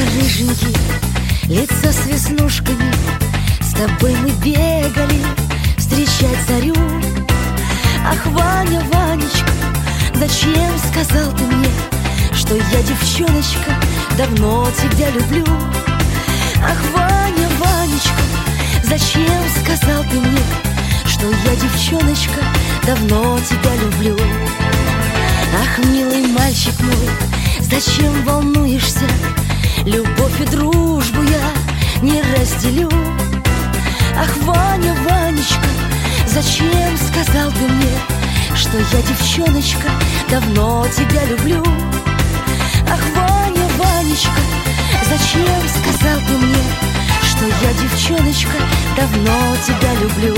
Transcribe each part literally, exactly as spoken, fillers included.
рыженький, лицо с веснушками, с тобой мы бегали встречать зарю. Ах, Ваня, Ванечка, зачем сказал ты мне, что я, девчоночка, давно тебя люблю? Ах, Ваня, Ванечка, зачем сказал ты мне, что я, девчоночка, давно тебя люблю? Ах, милый мальчик мой, зачем волнуешься? Любовь и дружбу я не разделю. Ах, Ваня, Ванечка, зачем сказал ты мне, что я, девчоночка, давно тебя люблю? Ах, Ваня, Ванечка, зачем сказал ты мне, что я, девчоночка, давно тебя люблю?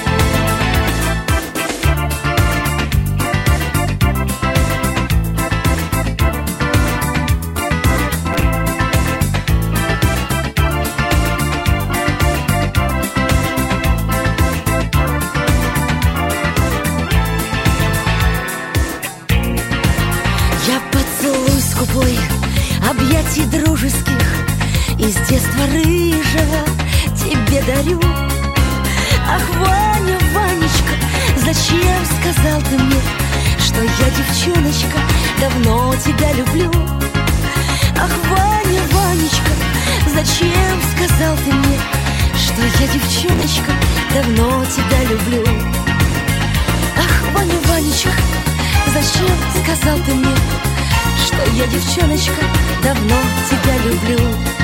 Я поцелуй скупой, объятий дружеских из детства рыжего тебе дарю. Ах, Ваня, Ванечка, зачем сказал ты мне, что я, девчоночка, давно тебя люблю? Ах, Ваня, Ванечка, зачем сказал ты мне, что я, девчоночка, давно тебя люблю? Ах, Ваня, Ванечка, зачем сказал ты мне, что я, девчоночка, давно тебя люблю?